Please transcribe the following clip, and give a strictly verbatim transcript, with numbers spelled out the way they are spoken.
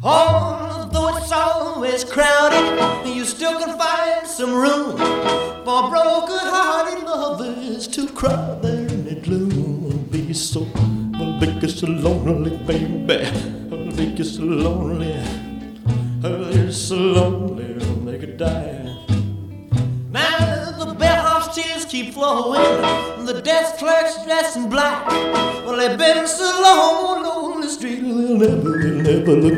Although it's always crowded, you still can find some room for broken-hearted lovers to cry there in the gloom. I'll be so, I'll make you so lonely, baby. I'll make you so lonely. You're so lonely, I'll make you die. Now the bellhop's tears keep flowing, the desk clerk's dressed in black. Well, they've been so long on the street, they'll never, they'll never look